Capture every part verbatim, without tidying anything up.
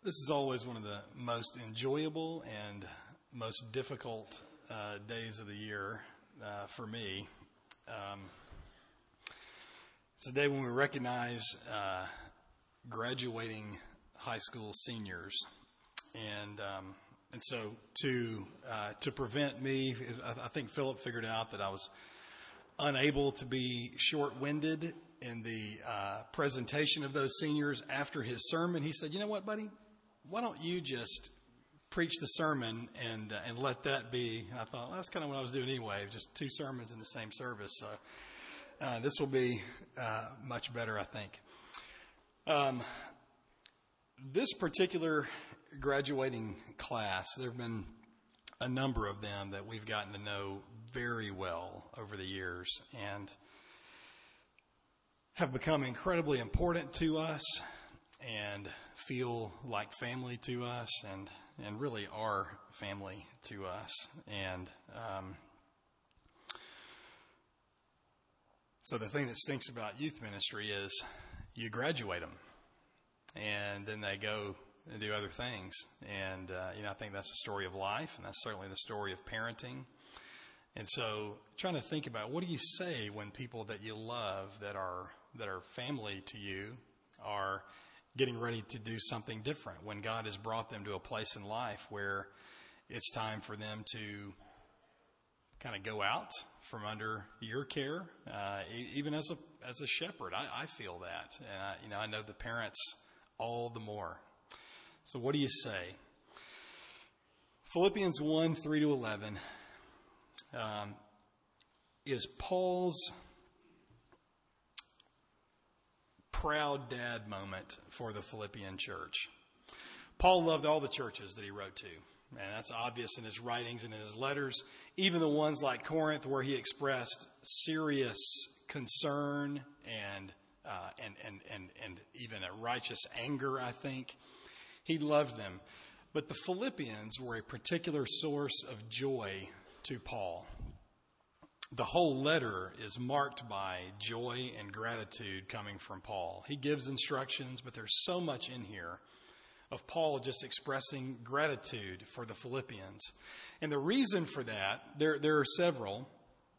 This is always one of the most enjoyable and most difficult uh, days of the year uh, for me. Um, it's a day when we recognize uh, graduating high school seniors, and um, and so to uh, to prevent me, I, I think Philip figured out that I was unable to be short-winded in the uh, presentation of those seniors after his sermon. He said, "You know what, buddy? Why don't you just preach the sermon and uh, and let that be?" And I thought, well, that's kind of what I was doing anyway, just two sermons in the same service. So uh, this will be uh, much better, I think. Um, this particular graduating class, there have been a number of them that we've gotten to know very well over the years and have become incredibly important to us and feel like family to us, and, and really are family to us. And um, so the thing that stinks about youth ministry is you graduate them, and then they go and do other things. And, uh, you know, I think that's the story of life, and that's certainly the story of parenting. And so trying to think about, what do you say when people that you love, that are that are family to you, are getting ready to do something different, when God has brought them to a place in life where it's time for them to kind of go out from under your care, uh, e- even as a as a shepherd. I, I feel that, and I, you know, I know the parents all the more. So what do you say? Philippians one, three to eleven um, is Paul's proud dad moment for the Philippian church. Paul loved all the churches that he wrote to, and that's obvious in his writings and in his letters, even the ones like Corinth, where he expressed serious concern and uh, and, and, and, and even a righteous anger, I think. He loved them. But the Philippians were a particular source of joy to Paul. The whole letter is marked by joy and gratitude coming from Paul. He gives instructions, but there's so much in here of Paul just expressing gratitude for the Philippians. And the reason for that, there, there are several,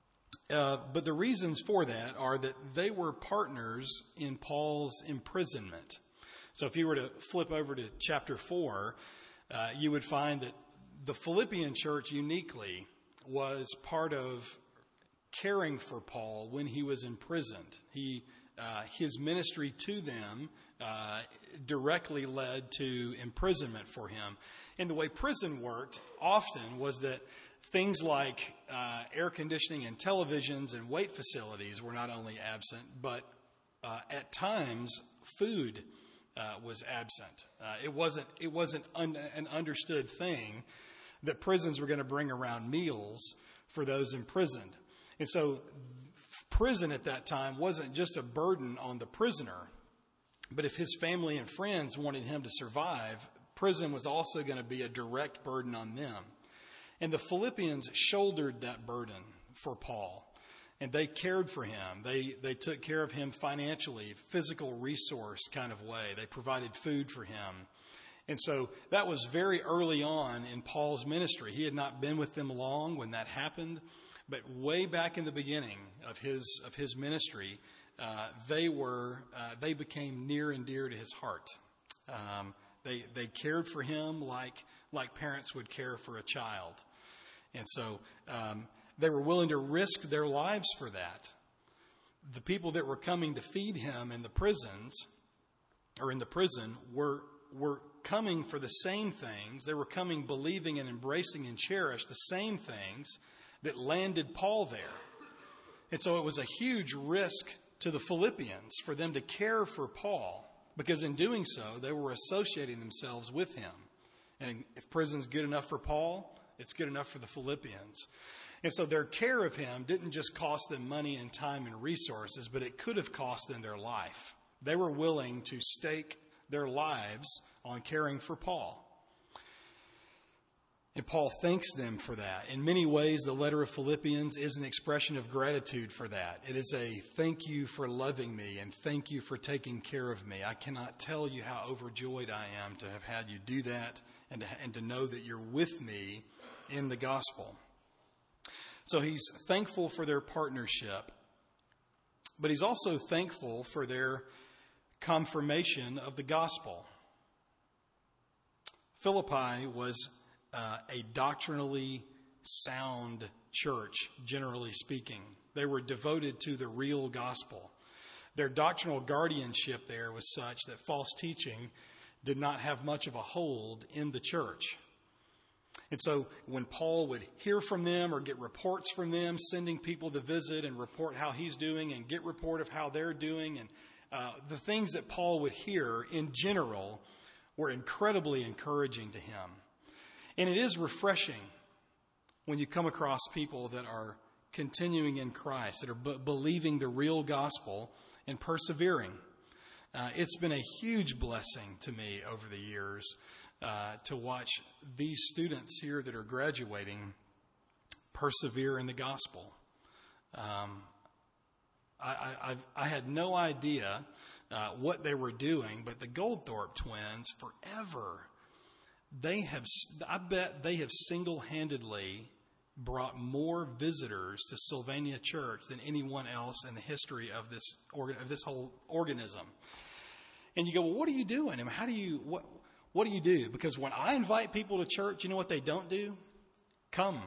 uh, but the reasons for that are that they were partners in Paul's imprisonment. So if you were to flip over to chapter four, uh, you would find that the Philippian church uniquely was part of caring for Paul when he was imprisoned. He, uh, his ministry to them uh, directly led to imprisonment for him. And the way prison worked often was that things like uh, air conditioning and televisions and wait facilities were not only absent, but uh, at times food uh, was absent. Uh, it wasn't it wasn't un- an understood thing that prisons were going to bring around meals for those imprisoned. And so prison at that time wasn't just a burden on the prisoner, but if his family and friends wanted him to survive, prison was also going to be a direct burden on them. And the Philippians shouldered that burden for Paul, and they cared for him. They they took care of him financially, physical resource kind of way. They provided food for him. And so that was very early on in Paul's ministry. He had not been with them long when that happened. But way back in the beginning of his of his ministry, uh, they were uh, they became near and dear to his heart. Um, they they cared for him like like parents would care for a child, and so um, they were willing to risk their lives for that. The people that were coming to feed him in the prisons, or in the prison, were were coming for the same things. They were coming believing and embracing and cherish the same things that landed Paul there. And so it was a huge risk to the Philippians for them to care for Paul, because in doing so, they were associating themselves with him. And if prison's good enough for Paul, it's good enough for the Philippians. And so their care of him didn't just cost them money and time and resources, but it could have cost them their life. They were willing to stake their lives on caring for Paul. And Paul thanks them for that. In many ways, the letter of Philippians is an expression of gratitude for that. It is a thank you for loving me and thank you for taking care of me. I cannot tell you how overjoyed I am to have had you do that and to, and to know that you're with me in the gospel. So he's thankful for their partnership, but he's also thankful for their confirmation of the gospel. Philippi was uh, a doctrinally sound church, generally speaking. They were devoted to the real gospel. Their doctrinal guardianship there was such that false teaching did not have much of a hold in the church. And so when Paul would hear from them or get reports from them, sending people to visit and report how he's doing and get report of how they're doing, and uh, the things that Paul would hear in general were incredibly encouraging to him. And it is refreshing when you come across people that are continuing in Christ, that are b- believing the real gospel and persevering. Uh, it's been a huge blessing to me over the years uh, to watch these students here that are graduating persevere in the gospel. Um, I, I, I've, I had no idea uh, what they were doing, but the Goldthorpe twins, forever, they have, I bet they have single-handedly brought more visitors to Sylvania Church than anyone else in the history of this organ, of this whole organism. And you go, well, what are you doing? I mean, how do you, what, what do you do? Because when I invite people to church, you know what they don't do? Come.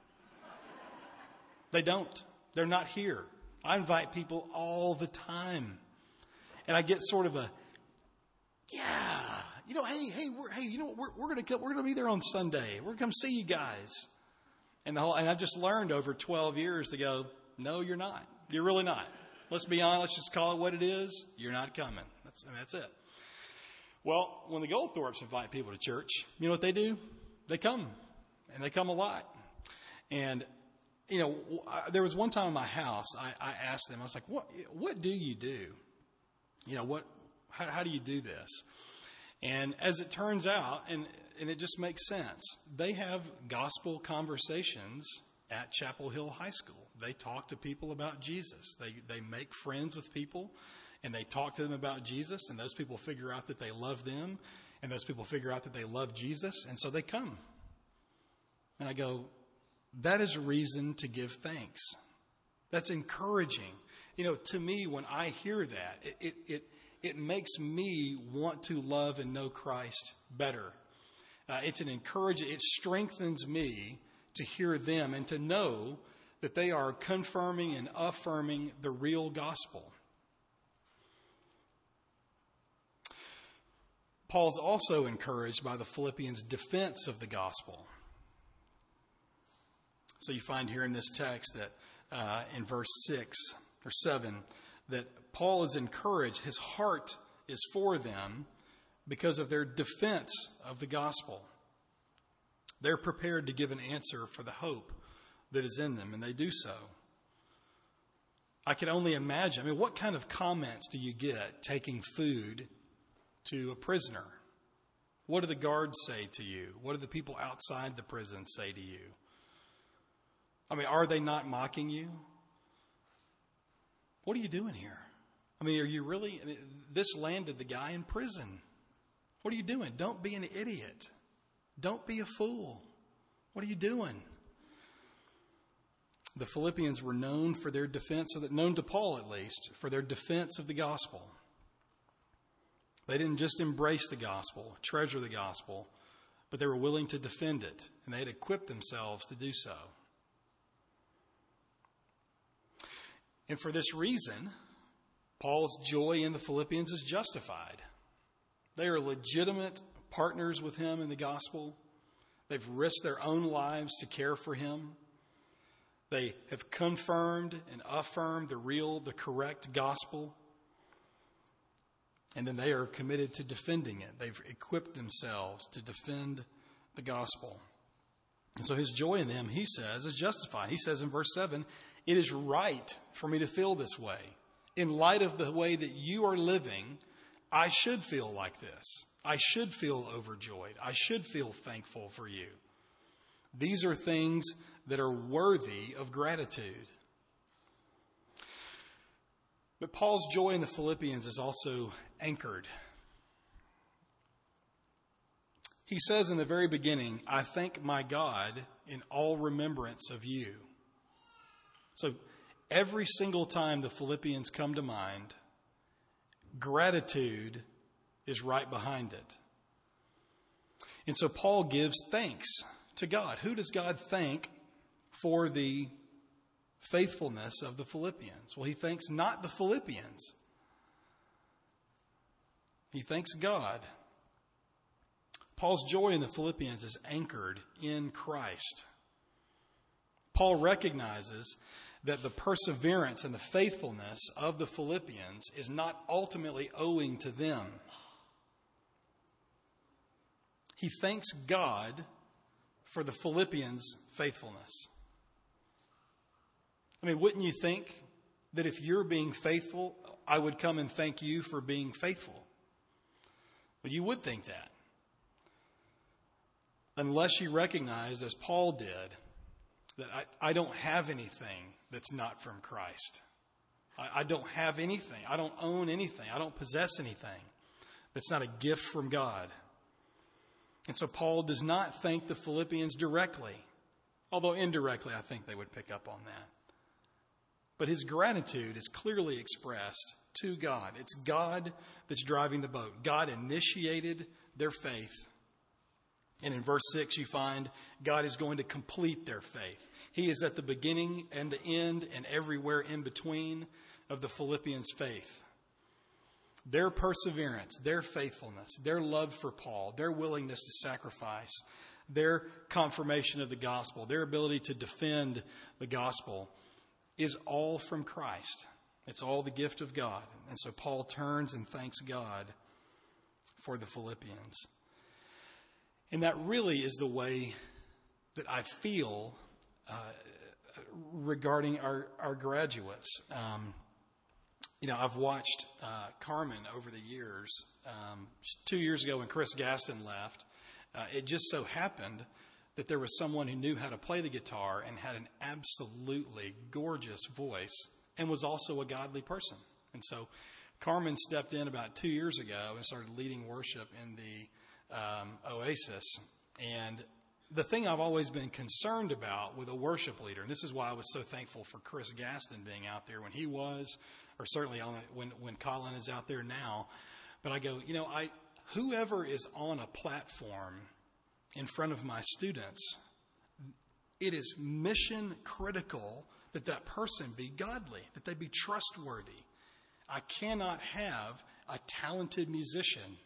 They don't. They're not here. I invite people all the time. And I get sort of a, yeah, you know, hey, hey, we're, hey, you know what? We're, we're going to we're going to be there on Sunday. We're going to come see you guys. And the whole, and I've just learned over twelve years to go, no, you're not. You're really not. Let's be honest. Let's just call it what it is. You're not coming. That's, I mean, that's it. Well, when the Goldthorpes invite people to church, you know what they do? They come, and they come a lot. And, you know, there was one time in my house, I, I asked them, I was like, what, what do you do? You know, what, how, how do you do this? And as it turns out, and, and it just makes sense, they have gospel conversations at Chapel Hill High School. They talk to people about Jesus. They, they make friends with people, and they talk to them about Jesus, and those people figure out that they love them, and those people figure out that they love Jesus, and so they come. And I go, that is a reason to give thanks. That's encouraging. You know, to me, when I hear that, it, it, it, it makes me want to love and know Christ better. Uh, it's an encouraging, it strengthens me to hear them and to know that they are confirming and affirming the real gospel. Paul's also encouraged by the Philippians' defense of the gospel. So you find here in this text that uh, in verse six or seven, that Paul is encouraged. His heart is for them because of their defense of the gospel. They're prepared to give an answer for the hope that is in them, and they do so. I can only imagine. I mean, what kind of comments do you get taking food to a prisoner? What do the guards say to you? What do the people outside the prison say to you? I mean, are they not mocking you? What are you doing here? I mean, are you really, I mean, this landed the guy in prison. What are you doing? Don't be an idiot. Don't be a fool. What are you doing? The Philippians were known for their defense, or that known to Paul at least, for their defense of the gospel. They didn't just embrace the gospel, treasure the gospel, but they were willing to defend it, and they had equipped themselves to do so. And for this reason, Paul's joy in the Philippians is justified. They are legitimate partners with him in the gospel. They've risked their own lives to care for him. They have confirmed and affirmed the real, the correct gospel. And then they are committed to defending it. They've equipped themselves to defend the gospel. And so his joy in them, he says, is justified. He says in verse seven, it is right for me to feel this way. In light of the way that you are living, I should feel like this. I should feel overjoyed. I should feel thankful for you. These are things that are worthy of gratitude. But Paul's joy in the Philippians is also anchored. He says in the very beginning, I thank my God in all remembrance of you. So every single time the Philippians come to mind, gratitude is right behind it. And so Paul gives thanks to God. Who does God thank for the faithfulness of the Philippians? Well, he thanks not the Philippians. He thanks God. Paul's joy in the Philippians is anchored in Christ. Paul recognizes that the perseverance and the faithfulness of the Philippians is not ultimately owing to them. He thanks God for the Philippians' faithfulness. I mean, wouldn't you think that if you're being faithful, I would come and thank you for being faithful? Well, you would think that. Unless you recognized, as Paul did, that I, I don't have anything that's not from Christ. I, I don't have anything. I don't own anything. I don't possess anything that's not a gift from God. And so Paul does not thank the Philippians directly, although indirectly I think they would pick up on that. But his gratitude is clearly expressed to God. It's God that's driving the boat. God initiated their faith. And in verse six, you find God is going to complete their faith. He is at the beginning and the end and everywhere in between of the Philippians' faith. Their perseverance, their faithfulness, their love for Paul, their willingness to sacrifice, their confirmation of the gospel, their ability to defend the gospel is all from Christ. It's all the gift of God. And so Paul turns and thanks God for the Philippians. And that really is the way that I feel uh, regarding our, our graduates. Um, you know, I've watched uh, Carmen over the years. Um, two years ago when Chris Gaston left, uh, it just so happened that there was someone who knew how to play the guitar and had an absolutely gorgeous voice and was also a godly person. And so Carmen stepped in about two years ago and started leading worship in the Um, Oasis. And the thing I've always been concerned about with a worship leader, and this is why I was so thankful for Chris Gaston being out there when he was, or certainly on when when Colin is out there now. But I go, you know, I whoever is on a platform in front of my students, it is mission critical that that person be godly, that they be trustworthy. I cannot have a talented musician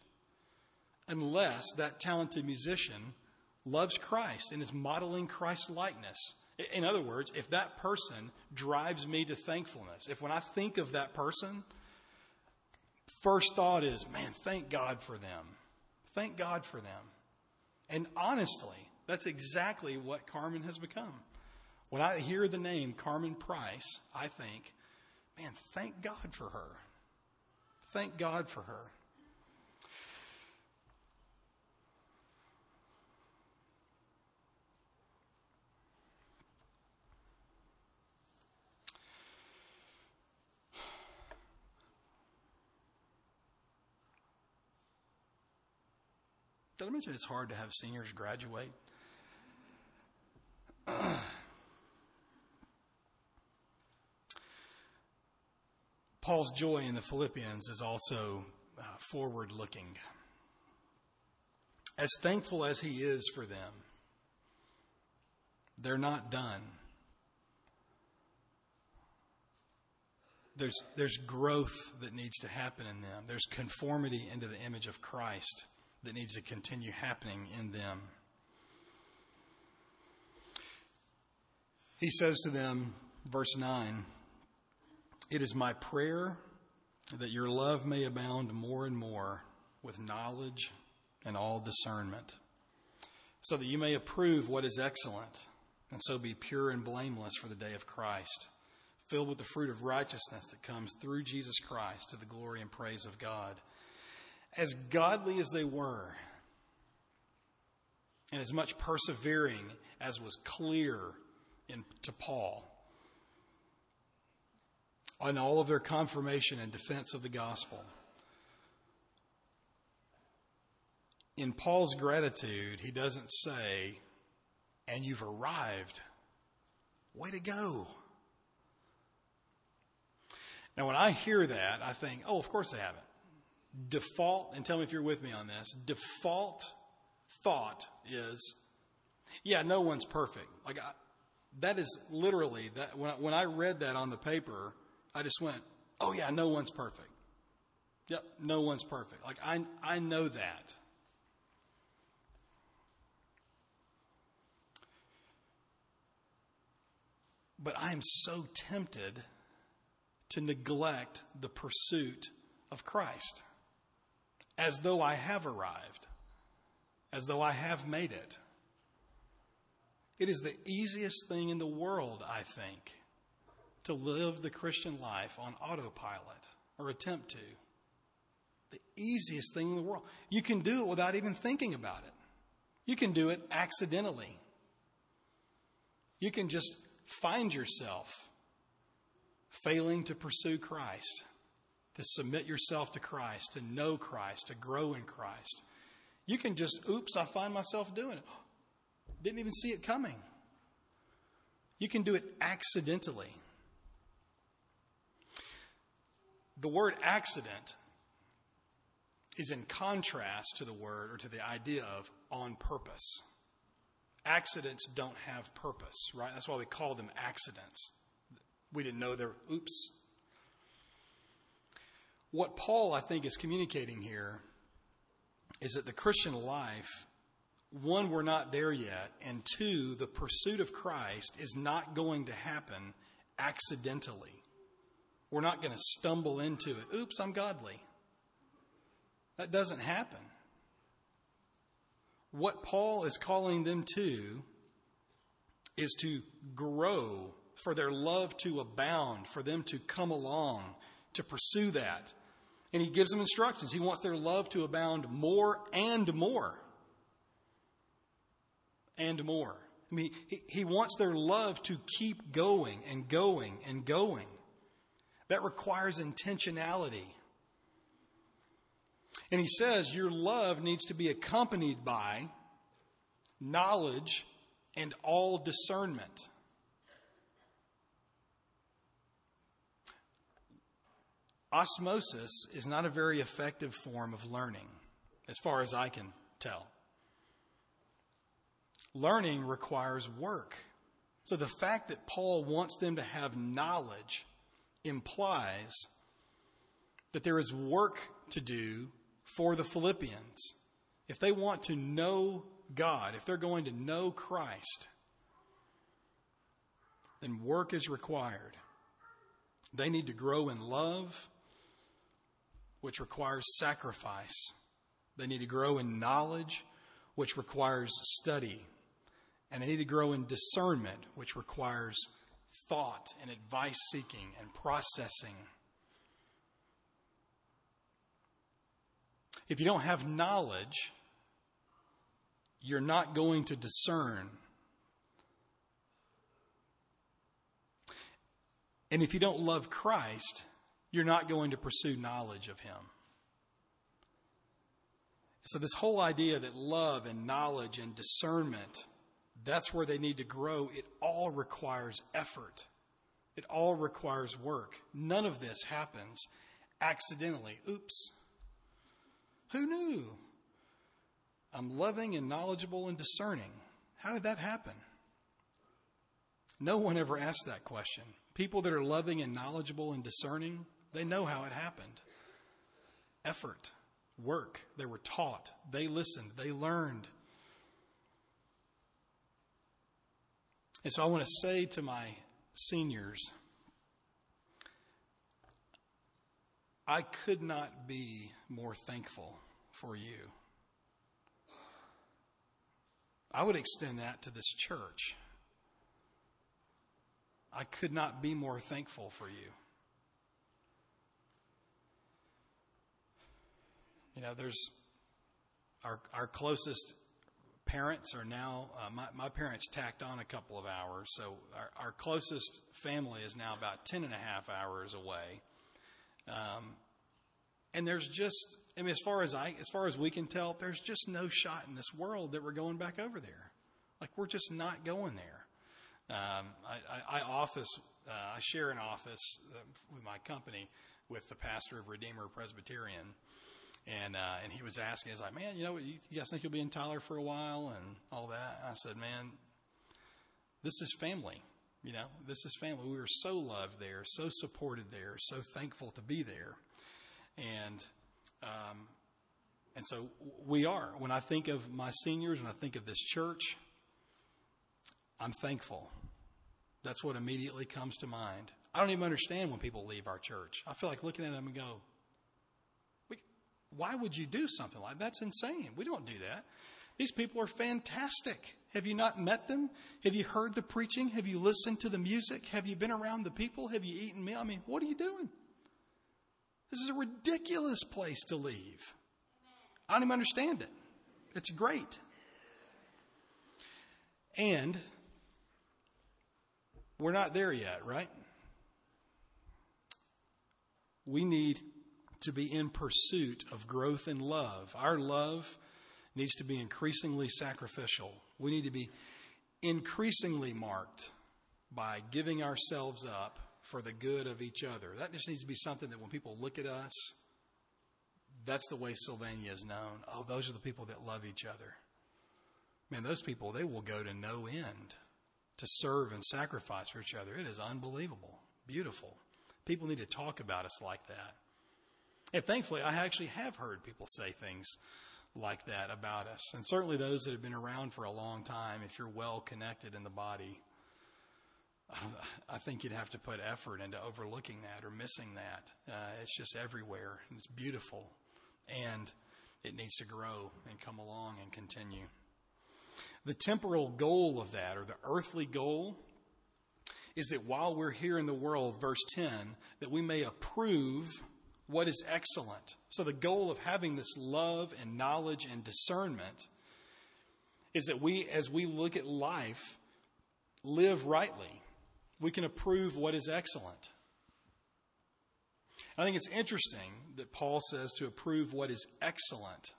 unless that talented musician loves Christ and is modeling Christ's likeness. In other words, if that person drives me to thankfulness, if when I think of that person, first thought is, man, thank God for them. Thank God for them. And honestly, that's exactly what Carmen has become. When I hear the name Carmen Price, I think, man, thank God for her. Thank God for her. Did I mention it's hard to have seniors graduate? Paul's joy in the Philippians is also uh, forward-looking. As thankful as he is for them, they're not done. There's, there's growth that needs to happen in them. There's conformity into the image of Christ that needs to continue happening in them. He says to them, verse nine, "It is my prayer that your love may abound more and more with knowledge and all discernment, so that you may approve what is excellent, and so be pure and blameless for the day of Christ, filled with the fruit of righteousness that comes through Jesus Christ to the glory and praise of God." As godly as they were, and as much persevering as was clear in, to Paul on all of their confirmation and defense of the gospel. In Paul's gratitude, he doesn't say, and you've arrived. Way to go. Now, when I hear that, I think, oh, of course I haven't. Default, and tell me if you're with me on this, default thought is, yeah, no one's perfect. Like I, that is literally, that. When I, when I read that on the paper, I just went, oh yeah, no one's perfect. Yep, no one's perfect. Like I, I know that. But I am so tempted to neglect the pursuit of Christ, as though I have arrived, as though I have made it. It is the easiest thing in the world, I think, to live the Christian life on autopilot, or attempt to. The easiest thing in the world. You can do it without even thinking about it. You can do it accidentally. You can just find yourself failing to pursue Christ, to submit yourself to Christ, to know Christ, to grow in Christ. You can just, oops, I find myself doing it. Didn't even see it coming. You can do it accidentally. The word accident is in contrast to the word or to the idea of on purpose. Accidents don't have purpose, right? That's why we call them accidents. We didn't know there, oops. What Paul, I think, is communicating here is that the Christian life, one, we're not there yet, and two, the pursuit of Christ is not going to happen accidentally. We're not going to stumble into it. Oops, I'm godly. That doesn't happen. What Paul is calling them to is to grow, for their love to abound, for them to come along, to pursue that. And he gives them instructions. He wants their love to abound more and more. And more. I mean, he, he wants their love to keep going and going and going. That requires intentionality. And he says your love needs to be accompanied by knowledge and all discernment. Osmosis is not a very effective form of learning, as far as I can tell. Learning requires work. So the fact that Paul wants them to have knowledge implies that there is work to do for the Philippians. If they want to know God, if they're going to know Christ, then work is required. They need to grow in love, which requires sacrifice. They need to grow in knowledge, which requires study. And they need to grow in discernment, which requires thought and advice seeking and processing. If you don't have knowledge, you're not going to discern. And if you don't love Christ, you're not going to pursue knowledge of him. So this whole idea that love and knowledge and discernment, that's where they need to grow. It all requires effort. It all requires work. None of this happens accidentally. Oops. Who knew? I'm loving and knowledgeable and discerning. How did that happen? No one ever asked that question. People that are loving and knowledgeable and discerning, they know how it happened. Effort, work. They were taught. They listened. They learned. And so I want to say to my seniors, I could not be more thankful for you. I would extend that to this church. I could not be more thankful for you. You know, there's our, our closest parents are now, uh, my, my parents tacked on a couple of hours. So our, our closest family is now about ten and a half hours away. Um, and there's just, I mean, as far as I, as far as we can tell, there's just no shot in this world that we're going back over there. Like, we're just not going there. Um, I, I, I office, uh, I share an office uh, with my company with the pastor of Redeemer Presbyterian. And, uh, and he was asking, he's like, man, you know, you, you guys think you'll be in Tyler for a while and all that? And I said, man, this is family. You know, this is family. We were so loved there, so supported there, so thankful to be there. And, um, and so we are. When I think of my seniors, when I think of this church, I'm thankful. That's what immediately comes to mind. I don't even understand when people leave our church. I feel like looking at them and go, why would you do something like that? That's insane. We don't do that. These people are fantastic. Have you not met them? Have you heard the preaching? Have you listened to the music? Have you been around the people? Have you eaten meal? I mean, what are you doing? This is a ridiculous place to leave. I don't even understand it. It's great. And we're not there yet, right? We need to be in pursuit of growth in love. Our love needs to be increasingly sacrificial. We need to be increasingly marked by giving ourselves up for the good of each other. That just needs to be something that when people look at us, that's the way Sylvania is known. Oh, those are the people that love each other. Man, those people, they will go to no end to serve and sacrifice for each other. It is unbelievable, beautiful. People need to talk about us like that. And thankfully, I actually have heard people say things like that about us. And certainly those that have been around for a long time, if you're well connected in the body, I think you'd have to put effort into overlooking that or missing that. Uh, it's just everywhere. And it's beautiful. And it needs to grow and come along and continue. The temporal goal of that, or the earthly goal, is that while we're here in the world, verse ten, that we may approve what is excellent. So the goal of having this love and knowledge and discernment is that we, as we look at life, live rightly. We can approve what is excellent. I think it's interesting that Paul says to approve what is excellent.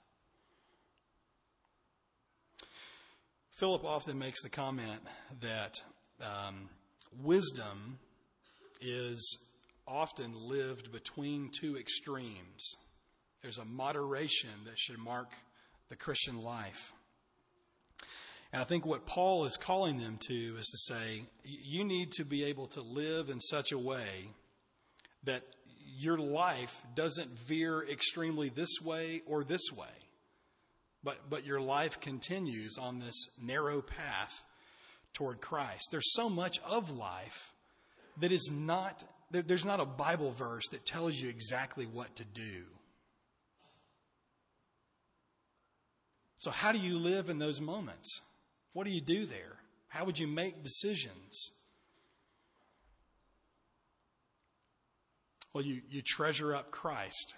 Philip often makes the comment that um, wisdom is often lived between two extremes. There's a moderation that should mark the Christian life. And I think what Paul is calling them to is to say, you need to be able to live in such a way that your life doesn't veer extremely this way or this way, but, but your life continues on this narrow path toward Christ. There's so much of life that is not, there's not a Bible verse that tells you exactly what to do. So how do you live in those moments? What do you do there? How would you make decisions? Well, you, you treasure up Christ.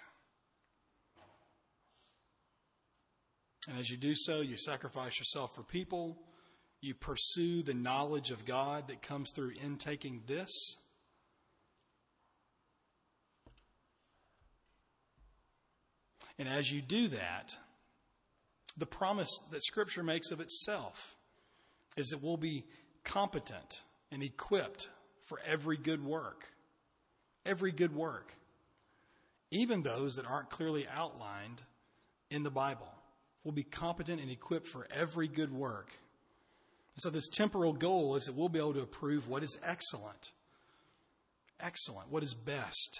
And as you do so, you sacrifice yourself for people. You pursue the knowledge of God that comes through intaking this. And as you do that, the promise that Scripture makes of itself is that we'll be competent and equipped for every good work. Every good work. Even those that aren't clearly outlined in the Bible. We'll be competent and equipped for every good work. So this temporal goal is that we'll be able to approve what is excellent. Excellent. What is best.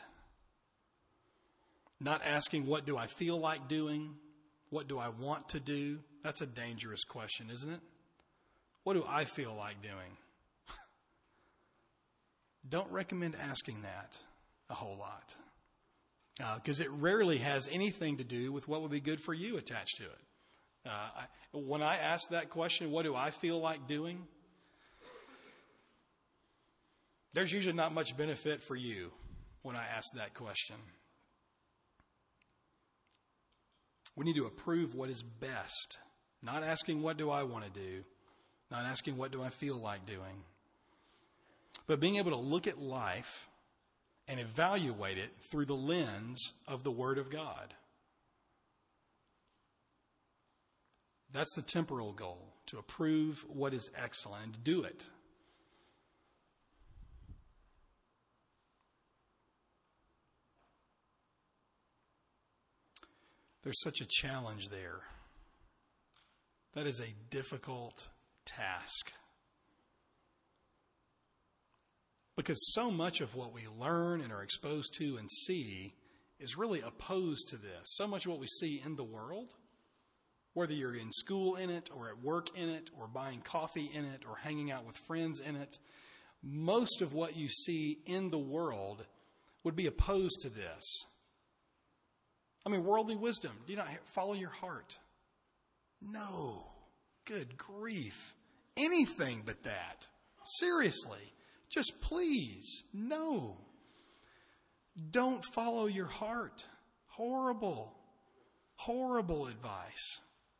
Not asking, what do I feel like doing? What do I want to do? That's a dangerous question, isn't it? What do I feel like doing? Don't recommend asking that a whole lot. Because uh, it rarely has anything to do with what would be good for you attached to it. Uh, I, when I ask that question, what do I feel like doing? There's usually not much benefit for you when I ask that question. We need to approve what is best, Not asking, what do I want to do? Not asking, what do I feel like doing? But being able to look at life and evaluate it through the lens of the Word of God. That's the temporal goal, to approve what is excellent and to do it. There's such a challenge there. That is a difficult task. Because so much of what we learn and are exposed to and see is really opposed to this. So much of what we see in the world, whether you're in school in it or at work in it or buying coffee in it or hanging out with friends in it, most of what you see in the world would be opposed to this. I mean, worldly wisdom. Do you not follow your heart? No. Good grief. Anything but that. Seriously. Just please. No. Don't follow your heart. Horrible. Horrible advice.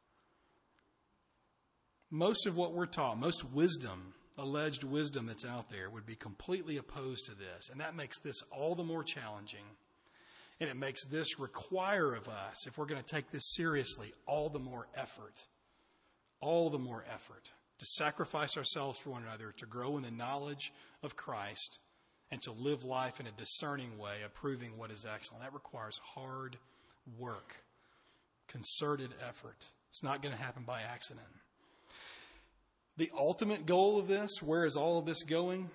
Most of what we're taught, most wisdom, alleged wisdom that's out there would be completely opposed to this. And that makes this all the more challenging. And it makes this require of us, if we're going to take this seriously, all the more effort. All the more effort to sacrifice ourselves for one another, to grow in the knowledge of Christ, and to live life in a discerning way, approving what is excellent. That requires hard work, concerted effort. It's not going to happen by accident. The ultimate goal of this, where is all of this going?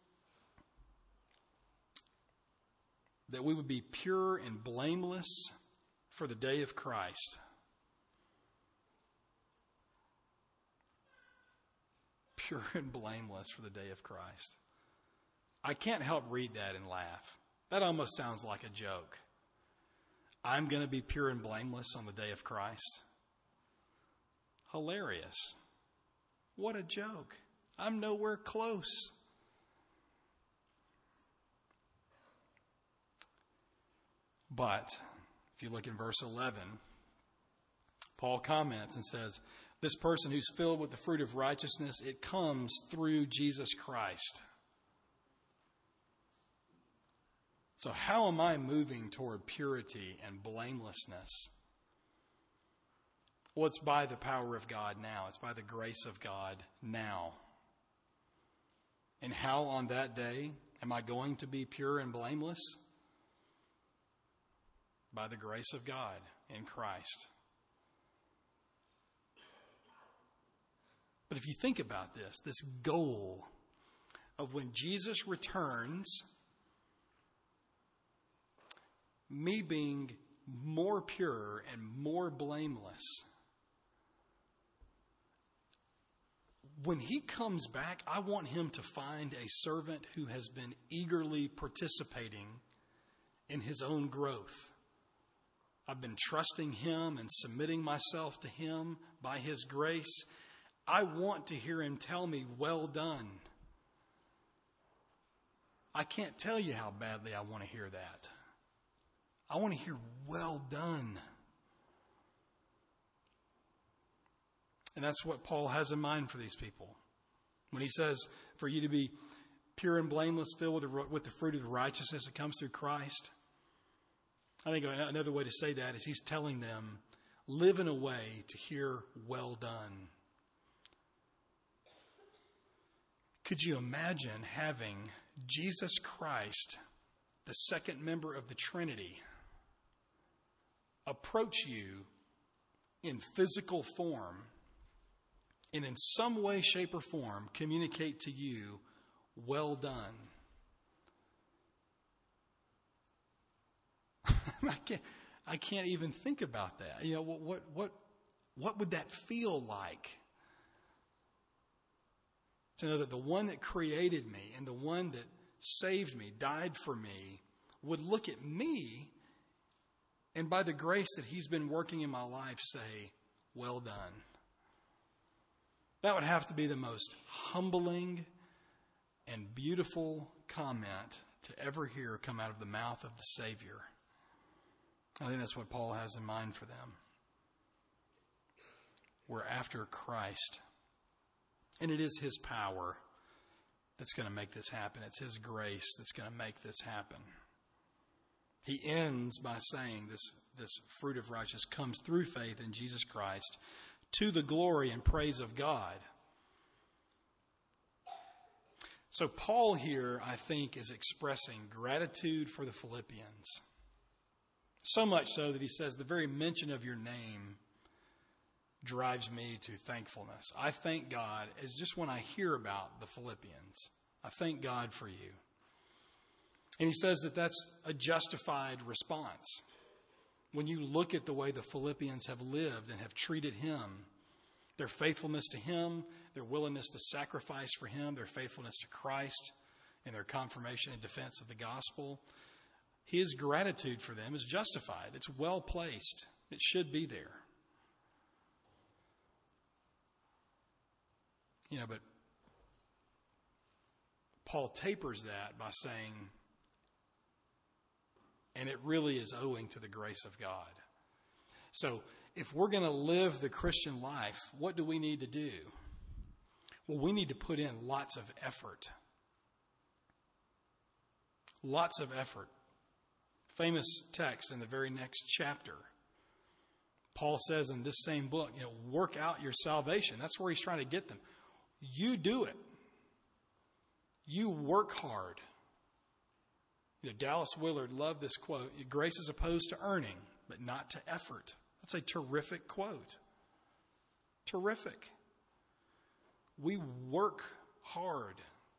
That we would be pure and blameless for the day of Christ. Pure and blameless for the day of Christ. I can't help read that and laugh. That almost sounds like a joke. I'm going to be pure and blameless on the day of Christ. Hilarious. What a joke. I'm nowhere close. But if you look in verse eleven, Paul comments and says, this person who's filled with the fruit of righteousness, it comes through Jesus Christ. So how am I moving toward purity and blamelessness? Well, it's by the power of God now. It's by the grace of God now. And how on that day am I going to be pure and blameless? By the grace of God in Christ. But if you think about this, this goal of when Jesus returns, me being more pure and more blameless, when he comes back, I want him to find a servant who has been eagerly participating in his own growth. I've been trusting him and submitting myself to him by his grace. I want to hear him tell me, well done. I can't tell you how badly I want to hear that. I want to hear, well done. And that's what Paul has in mind for these people. When he says, for you to be pure and blameless, filled with the, with the fruit of righteousness that comes through Christ. I think another way to say that is he's telling them, live in a way to hear, well done. Could you imagine having Jesus Christ, the second member of the Trinity, approach you in physical form and in some way, shape, or form communicate to you, well done? I can't, I can't even think about that. You know, what, what, what, what would that feel like? To know that the one that created me and the one that saved me, died for me, would look at me and by the grace that he's been working in my life say, well done. That would have to be the most humbling and beautiful comment to ever hear come out of the mouth of the Savior. I think that's what Paul has in mind for them. We're after Christ. And it is His power that's going to make this happen. It's His grace that's going to make this happen. He ends by saying this, this fruit of righteousness comes through faith in Jesus Christ to the glory and praise of God. So Paul here, I think, is expressing gratitude for the Philippians. So much so that he says the very mention of your name drives me to thankfulness. I thank God as just when I hear about the Philippians. I thank God for you. And he says that that's a justified response. When you look at the way the Philippians have lived and have treated him, their faithfulness to him, their willingness to sacrifice for him, their faithfulness to Christ, and their confirmation and defense of the gospel, his gratitude for them is justified. It's well placed. It should be there. You know, but Paul tapers that by saying, and it really is owing to the grace of God. So if we're going to live the Christian life, what do we need to do? Well, we need to put in lots of effort. Lots of effort. Famous text in the very next chapter. Paul says in this same book, you know, work out your salvation. That's where he's trying to get them. You do it. You work hard. You know, Dallas Willard loved this quote. Grace is opposed to earning, but not to effort. That's a terrific quote. Terrific. We work hard.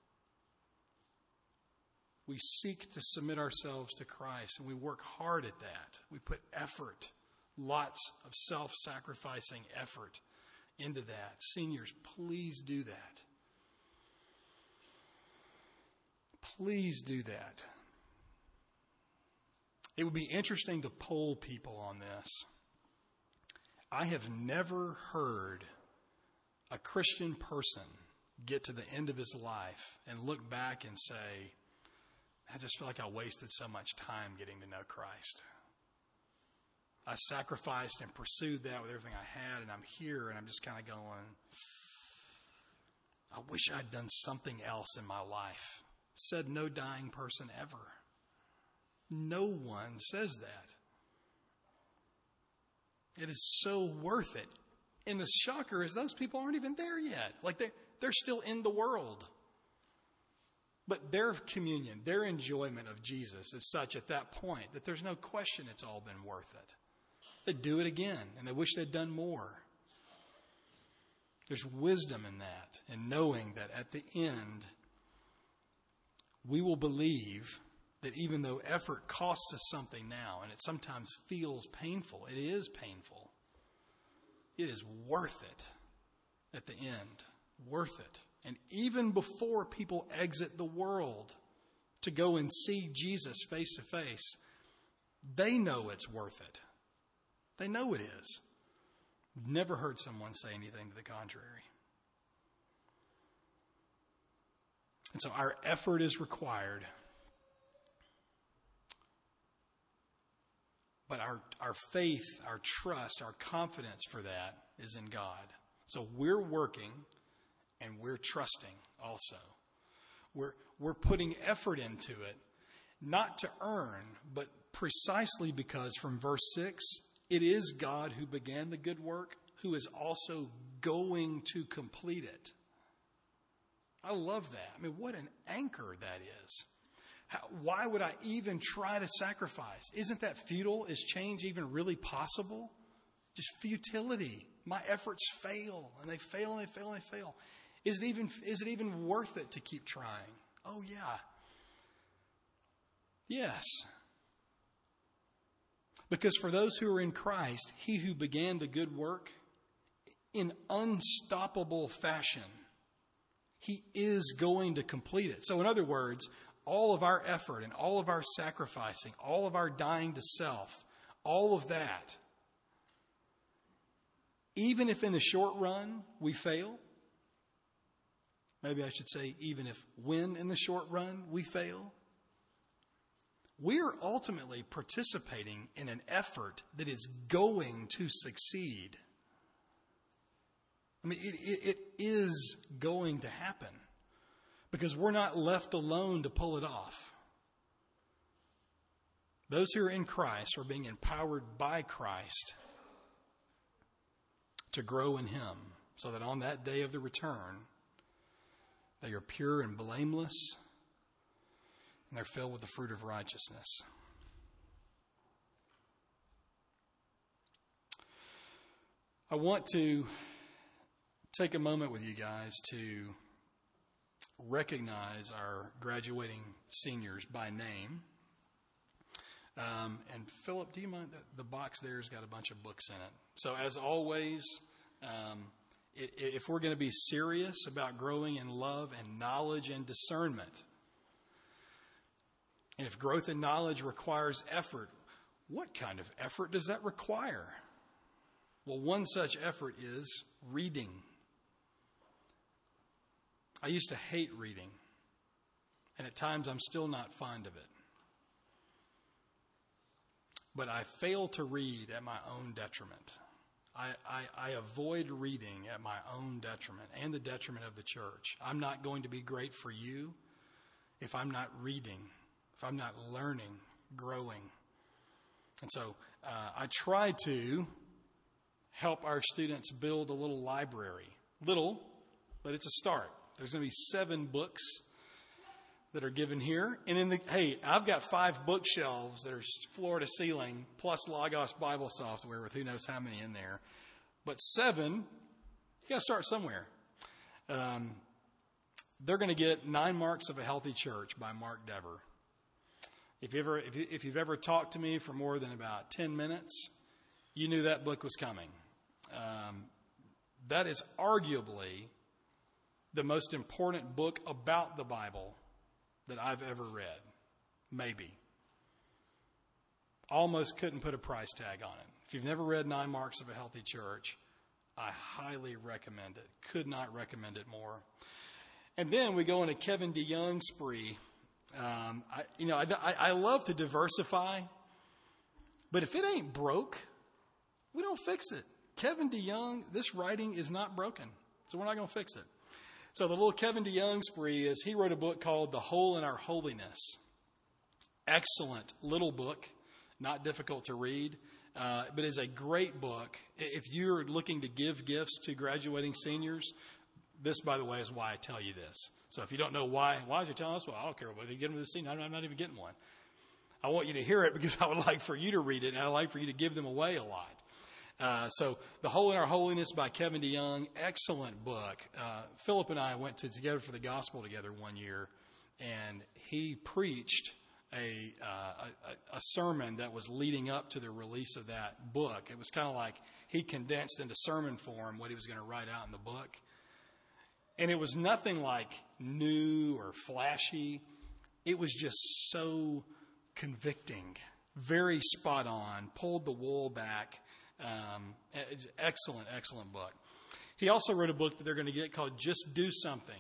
We seek to submit ourselves to Christ, and we work hard at that. We put effort, lots of self-sacrificing effort into that. Seniors, please do that. Please do that. It would be interesting to poll people on this. I have never heard a Christian person get to the end of his life and look back and say, I just feel like I wasted so much time getting to know Christ. I sacrificed and pursued that with everything I had, and I'm here, and I'm just kind of going, I wish I'd done something else in my life. Said no dying person ever. No one says that. It is so worth it. And the shocker is those people aren't even there yet. Like they're, they're still in the world. But their communion, their enjoyment of Jesus is such at that point that there's no question it's all been worth it. They do it again, and they wish they'd done more. There's wisdom in that, in knowing that at the end, we will believe that even though effort costs us something now, and it sometimes feels painful, it is painful, it is worth it at the end. Worth it. And even before people exit the world to go and see Jesus face to face, they know it's worth it. They know it is. Never heard someone say anything to the contrary. And so our effort is required. But our, our faith, our trust, our confidence for that is in God. So we're working and we're trusting also. We're, we're putting effort into it, not to earn, but precisely because from verse six, it is God who began the good work, who is also going to complete it. I love that. I mean, what an anchor that is. How, why would I even try to sacrifice? Isn't that futile? Is change even really possible? Just futility. My efforts fail, and they fail, and they fail, and they fail. Is it even, is it even worth it to keep trying? Oh, yeah. Yes. Because for those who are in Christ, he who began the good work in unstoppable fashion, he is going to complete it. So in other words, all of our effort and all of our sacrificing, all of our dying to self, all of that, even if in the short run we fail, maybe I should say even if when in the short run we fail, we are ultimately participating in an effort that is going to succeed. I mean, it, it, it is going to happen because we're not left alone to pull it off. Those who are in Christ are being empowered by Christ to grow in Him so that on that day of the return, they are pure and blameless and they're filled with the fruit of righteousness. I want to take a moment with you guys to recognize our graduating seniors by name. Um, and Philip, do you mind that the box there has got a bunch of books in it? So as always, um, it, if we're going to be serious about growing in love and knowledge and discernment, and if growth in knowledge requires effort, what kind of effort does that require? Well, one such effort is reading. I used to hate reading, and at times I'm still not fond of it. But I fail to read at my own detriment. I, I, I avoid reading at my own detriment and the detriment of the church. I'm not going to be great for you if I'm not reading, if I'm not learning, growing. And so uh, I try to help our students build a little library. Little, but it's a start. There's going to be seven books that are given here. And in the, hey, I've got five bookshelves that are floor to ceiling, plus Logos Bible software with who knows how many in there. But seven, you got to start somewhere. Um, they're going to get Nine Marks of a Healthy Church by Mark Dever. If you ever, if, you, if you've ever talked to me for more than about ten minutes, you knew that book was coming. Um, that is arguably the most important book about the Bible that I've ever read. Maybe. Almost couldn't put a price tag on it. If you've never read Nine Marks of a Healthy Church, I highly recommend it. Could not recommend it more. And then we go on a Kevin DeYoung spree. Um, I, you know, I, I love to diversify, but if it ain't broke, we don't fix it. Kevin DeYoung, this writing is not broken, so we're not going to fix it. So the little Kevin DeYoung spree is he wrote a book called The Hole in Our Holiness. Excellent little book, not difficult to read, uh, but is a great book. If you're looking to give gifts to graduating seniors, this, by the way, is why I tell you this. So if you don't know why, why is you telling us? Well, I don't care whether you get them to the senior. I'm not even getting one. I want you to hear it because I would like for you to read it, and I'd like for you to give them away a lot. Uh, so The Hole in Our Holiness by Kevin DeYoung, excellent book. Uh, Philip and I went to Together for the Gospel together one year, and he preached a, uh, a, a sermon that was leading up to the release of that book. It was kind of like he condensed into sermon form what he was going to write out in the book. And it was nothing like new or flashy. It was just so convicting, very spot on, pulled the wool back. Um, excellent, excellent book. He also wrote a book that they're going to get called Just Do Something.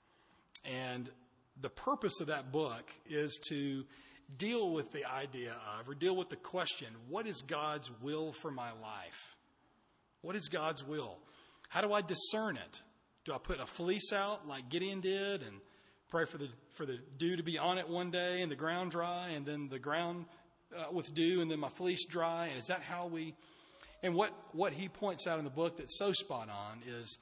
And the purpose of that book is to deal with the idea of, or deal with the question, what is God's will for my life? What is God's will? How do I discern it? Do I put a fleece out like Gideon did and pray for the for the dew to be on it one day and the ground dry, and then the ground uh, with dew and then my fleece dry? And is that how we... And what, what he points out in the book that's so spot on is,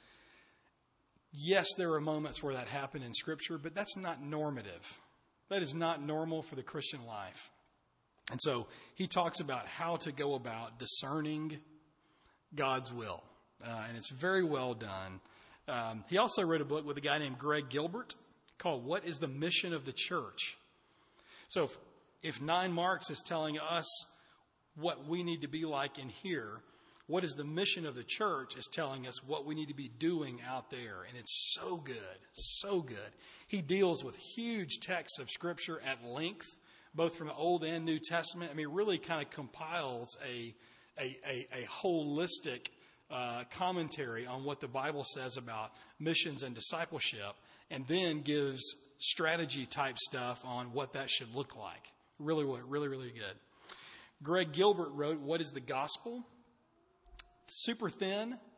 yes, there are moments where that happened in Scripture, but that's not normative. That is not normal for the Christian life. And so he talks about how to go about discerning God's will. Uh, and it's very well done. Um, he also wrote a book with a guy named Greg Gilbert called What is the Mission of the Church? So if, if Nine Marks is telling us what we need to be like in here, what is the mission of the church is telling us what we need to be doing out there. And it's so good, so good. He deals with huge texts of Scripture at length, both from the Old and New Testament. I mean, really kind of compiles a, a, a, a holistic uh, commentary on what the Bible says about missions and discipleship, and then gives strategy type stuff on what that should look like. Really, really, really good. Greg Gilbert wrote, What is the Gospel? Super thin,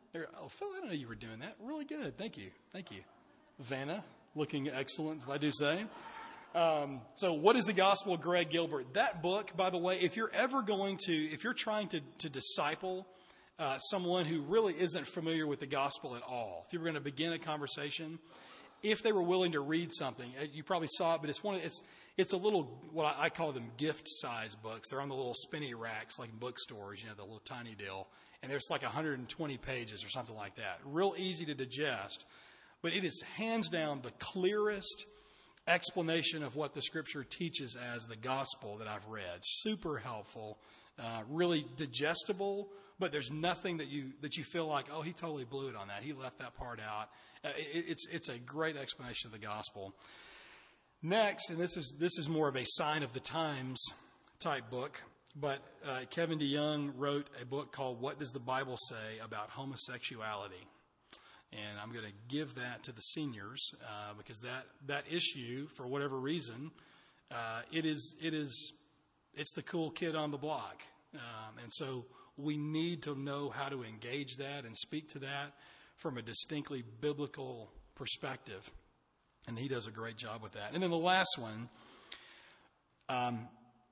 There, oh, Phil, I didn't know you were doing that. Really good. Thank you. Thank you. Vanna, looking excellent, if I do say. Um, so what is the gospel of Greg Gilbert? That book, by the way, if you're ever going to, if you're trying to, to disciple uh, someone who really isn't familiar with the gospel at all, if you were going to begin a conversation, if they were willing to read something, you probably saw it, but it's one of, it's, it's a little, what I call them gift size books. They're on the little spinny racks like in bookstores, you know, the little tiny deal. And there's like one hundred twenty pages or something like that. Real easy to digest, but it is hands down the clearest explanation of what the scripture teaches as the gospel that I've read. Super helpful, uh, really digestible, but there's nothing that you that you feel like, oh, he totally blew it on that. He left that part out. Uh, it, it's it's a great explanation of the gospel. Next, and this is this is more of a sign of the times type book, but uh, Kevin DeYoung wrote a book called "What Does the Bible Say About Homosexuality?" And I'm going to give that to the seniors uh, because that, that issue, for whatever reason, uh, it is it is it's the cool kid on the block, um, and so we need to know how to engage that and speak to that from a distinctly biblical perspective. And he does a great job with that. And then the last one, um,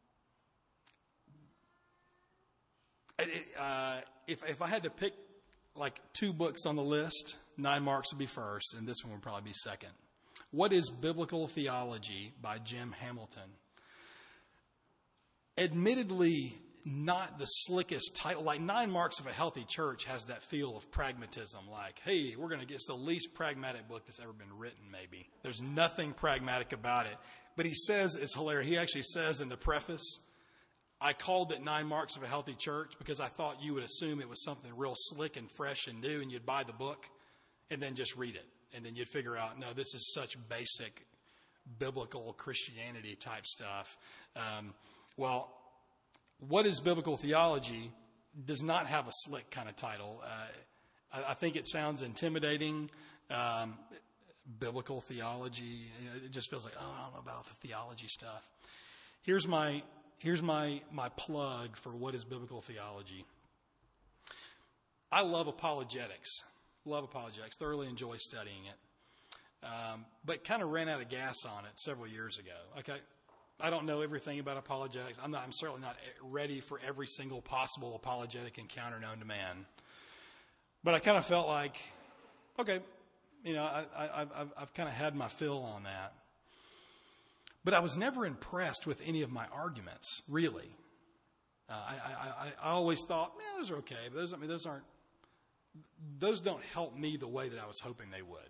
uh, if if I had to pick like two books on the list, Nine Marks would be first, and this one would probably be second. What is Biblical Theology by Jim Hamilton? Admittedly, not the slickest title. Like Nine Marks of a Healthy Church has that feel of pragmatism. Like, hey, we're going to get it's the least pragmatic book that's ever been written, maybe. There's nothing pragmatic about it. But he says, it's hilarious, he actually says in the preface, I called it Nine Marks of a Healthy Church because I thought you would assume it was something real slick and fresh and new, and you'd buy the book and then just read it. And then you'd figure out, no, this is such basic biblical Christianity type stuff. Um, well, what is biblical theology does not have a slick kind of title. Uh, I, I think it sounds intimidating. Um, biblical theology, it just feels like, oh, I don't know about the theology stuff. Here's my here's my my plug for what is biblical theology. I love apologetics. Love apologetics. Thoroughly enjoy studying it. Um, but kind of ran out of gas on it several years ago. Okay. I don't know everything about apologetics. I'm not, I'm certainly not ready for every single possible apologetic encounter known to man. But I kind of felt like, okay, you know, I, I, I've, I've kind of had my fill on that. But I was never impressed with any of my arguments, really. Uh, I, I, I always thought, man, those are okay, but those, I mean, those aren't, those don't help me the way that I was hoping they would.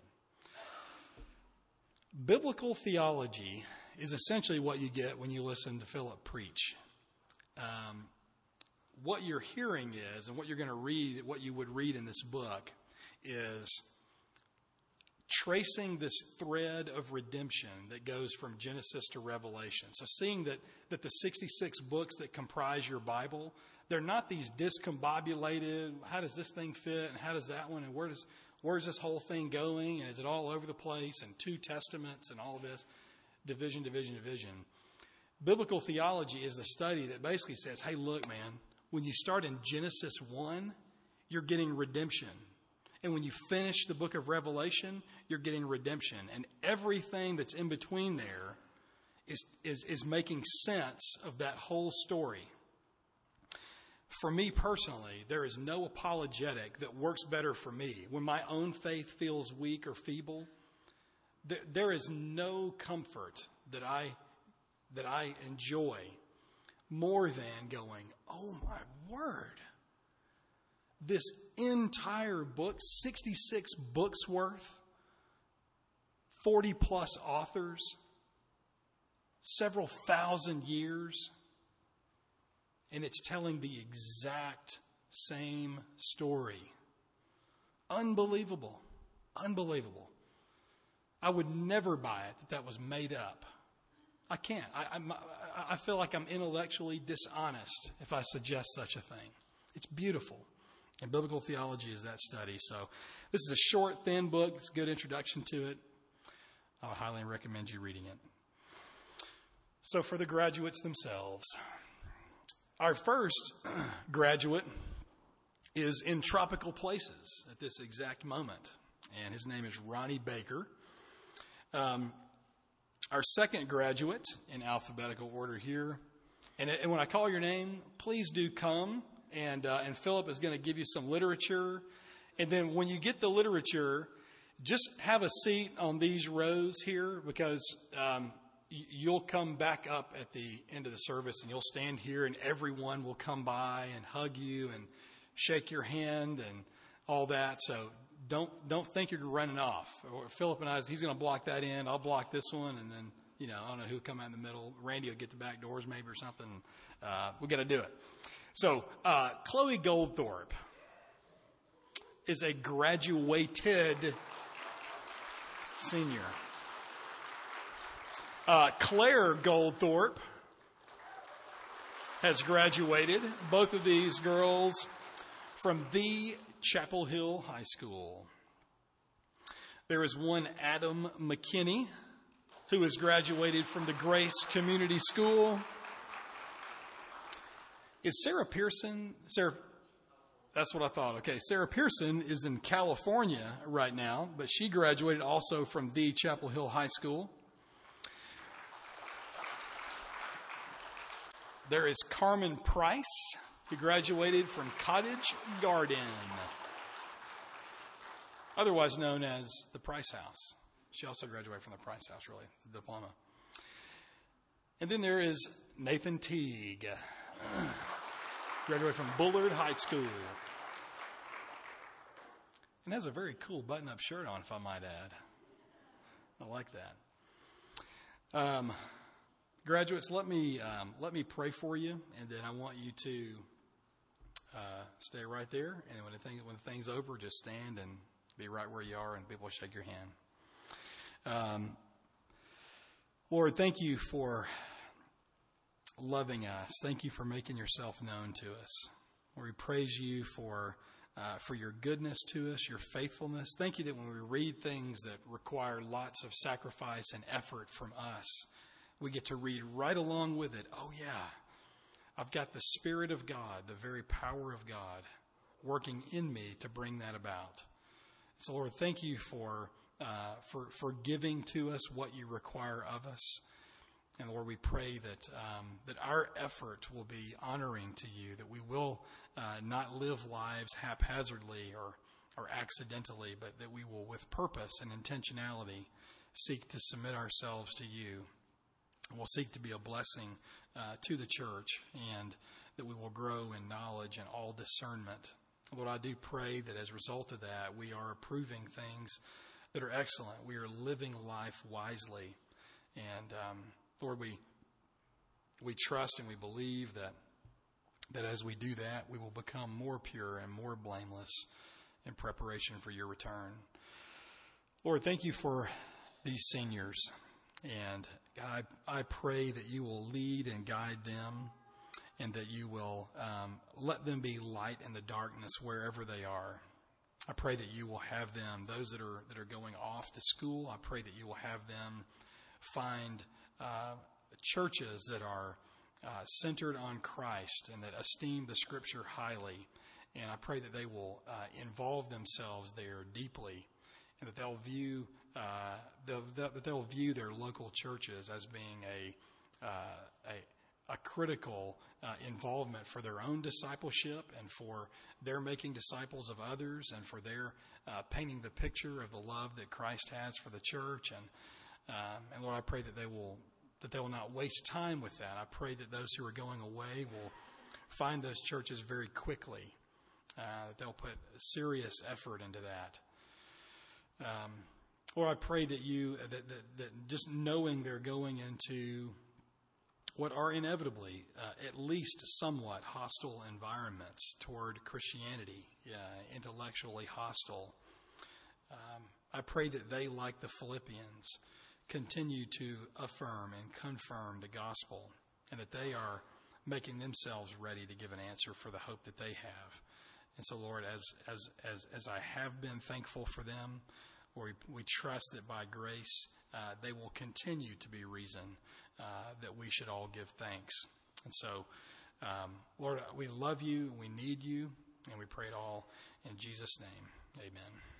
Biblical theology is essentially what you get when you listen to Philip preach. Um, what you're hearing is, and what you're going to read, what you would read in this book, is tracing this thread of redemption that goes from Genesis to Revelation. So seeing that, that the sixty-six books that comprise your Bible, they're not these discombobulated, how does this thing fit, and how does that one, and where does where's this whole thing going, and is it all over the place, and two testaments, and all of this. Division, division, division. Biblical theology is the study that basically says, hey, look, man, when you start in Genesis one, you're getting redemption. And when you finish the book of Revelation, you're getting redemption. And everything that's in between there is, is, is making sense of that whole story. For me personally, there is no apologetic that works better for me. When my own faith feels weak or feeble, there is no comfort that I that I enjoy more than going, oh my word, this entire book, sixty-six books worth, forty plus authors, several thousand years, and it's telling the exact same story. Unbelievable. Unbelievable. I would never buy it that that was made up. I can't. I, I'm, I feel like I'm intellectually dishonest if I suggest such a thing. It's beautiful. And biblical theology is that study. So this is a short, thin book. It's a good introduction to it. I would highly recommend you reading it. So for the graduates themselves, our first graduate is in tropical places at this exact moment. And his name is Ronnie Baker. Um, our second graduate in alphabetical order here. And, and when I call your name, please do come. And, uh, and Philip is going to give you some literature. And then when you get the literature, just have a seat on these rows here, because um, you'll come back up at the end of the service and you'll stand here and everyone will come by and hug you and shake your hand and all that. So don't don't think you're running off. Or Philip and I, he's going to block that in. I'll block this one, and then, you know, I don't know who'll come out in the middle. Randy will get the back doors maybe or something. Uh, we got to do it. So uh, Chloe Goldthorpe is a graduated senior. Uh, Claire Goldthorpe has graduated. Both of these girls from the Chapel Hill High School. There is one Adam McKinney who has graduated from the Grace Community School. Is Sarah Pearson? Sarah, that's what I thought. Okay, Sarah Pearson is in California right now, but she graduated also from the Chapel Hill High School. There is Carmen Price, who graduated from Cottage Garden, otherwise known as the Price House. She also graduated from the Price House, really, the diploma. And then there is Nathan Teague, graduated from Bullard High School, and has a very cool button-up shirt on, if I might add. I like that. Um, graduates, let me um, let me pray for you, and then I want you to uh, stay right there. And when the thing when the thing's over, just stand and be right where you are, and people will shake your hand. Um, Lord, thank you for loving us. Thank you for making yourself known to us. Lord, we praise you for uh, for your goodness to us, your faithfulness. Thank you that when we read things that require lots of sacrifice and effort from us, we get to read right along with it. Oh, yeah, I've got the Spirit of God, the very power of God, working in me to bring that about. So, Lord, thank you for uh, for for giving to us what you require of us. And Lord, we pray that um, that our effort will be honoring to you, that we will uh, not live lives haphazardly or or accidentally, but that we will, with purpose and intentionality, seek to submit ourselves to you. We'll seek to be a blessing uh, to the church, and that we will grow in knowledge and all discernment. Lord, I do pray that as a result of that, we are approving things that are excellent. We are living life wisely. And um, Lord, we we trust and we believe that that as we do that, we will become more pure and more blameless in preparation for your return. Lord, thank you for these seniors. And God, I, I pray that you will lead and guide them, and that you will um, let them be light in the darkness wherever they are. I pray that you will have them, those that are that are going off to school, I pray that you will have them find uh, churches that are uh, centered on Christ and that esteem the Scripture highly. And I pray that they will uh, involve themselves there deeply, and that they'll view uh, they'll, that they'll view their local churches as being a uh, a, a critical uh, involvement for their own discipleship and for their making disciples of others, and for their uh, painting the picture of the love that Christ has for the church. And um, and Lord, I pray that they will that they will not waste time with that. I pray that those who are going away will find those churches very quickly. Uh, that they'll put serious effort into that. Um, Lord, I pray that you, that, that, that just knowing they're going into what are inevitably uh, at least somewhat hostile environments toward Christianity, uh, intellectually hostile, um, I pray that they, like the Philippians, continue to affirm and confirm the gospel, and that they are making themselves ready to give an answer for the hope that they have. And so, Lord, as as as as I have been thankful for them, we, we trust that by grace uh, they will continue to be reason uh, that we should all give thanks. And so, um, Lord, we love you, we need you, And we pray it all in Jesus' name. Amen.